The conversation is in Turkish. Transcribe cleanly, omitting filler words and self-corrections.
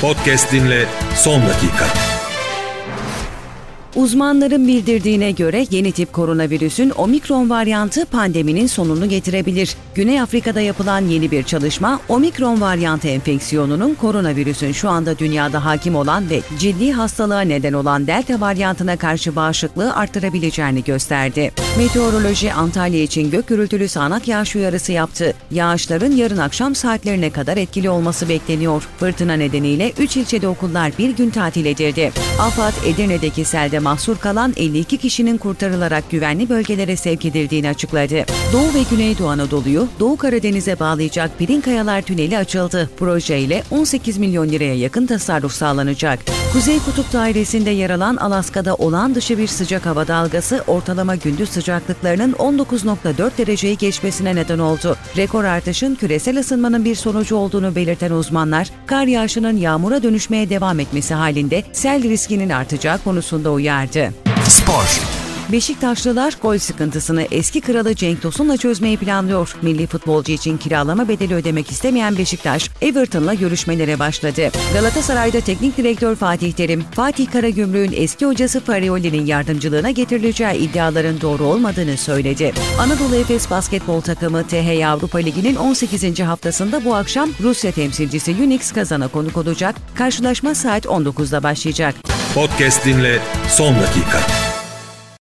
Podcast dinle son dakika. Uzmanların bildirdiğine göre yeni tip koronavirüsün omikron varyantı pandeminin sonunu getirebilir. Güney Afrika'da yapılan yeni bir çalışma, omikron varyantı enfeksiyonunun koronavirüsün şu anda dünyada hakim olan ve ciddi hastalığa neden olan delta varyantına karşı bağışıklığı arttırabileceğini gösterdi. Meteoroloji Antalya için gök gürültülü sağanak yağış uyarısı yaptı. Yağışların yarın akşam saatlerine kadar etkili olması bekleniyor. Fırtına nedeniyle 3 ilçede okullar bir gün tatil edildi. AFAD, Edirne'deki selde mahsur kalan 52 kişinin kurtarılarak güvenli bölgelere sevk edildiğini açıkladı. Doğu ve Güneydoğu Anadolu'yu Doğu Karadeniz'e bağlayacak Pirinkayalar Tüneli açıldı. Projeyle 18 milyon liraya yakın tasarruf sağlanacak. Kuzey Kutup Dairesi'nde yer alan Alaska'da olağan dışı bir sıcak hava dalgası ortalama gündüz sıcaklıklarının 19,4 dereceyi geçmesine neden oldu. Rekor artışın küresel ısınmanın bir sonucu olduğunu belirten uzmanlar, kar yağışının yağmura dönüşmeye devam etmesi halinde sel riskinin artacağı konusunda uyardı. Spor. Beşiktaşlılar gol sıkıntısını eski kralı Cenk Tosun'la çözmeyi planlıyor. Milli futbolcu için kiralama bedeli ödemek istemeyen Beşiktaş, Everton'la görüşmelere başladı. Galatasaray'da teknik direktör Fatih Terim, Fatih Karagümrük'ün eski hocası Farioli'nin yardımcılığına getirileceği iddiaların doğru olmadığını söyledi. Anadolu Efes basketbol takımı THY Avrupa Ligi'nin 18. haftasında bu akşam Rusya temsilcisi Unix Kazan'a konuk olacak. Karşılaşma saat 19'da başlayacak. Podcast dinle son dakika.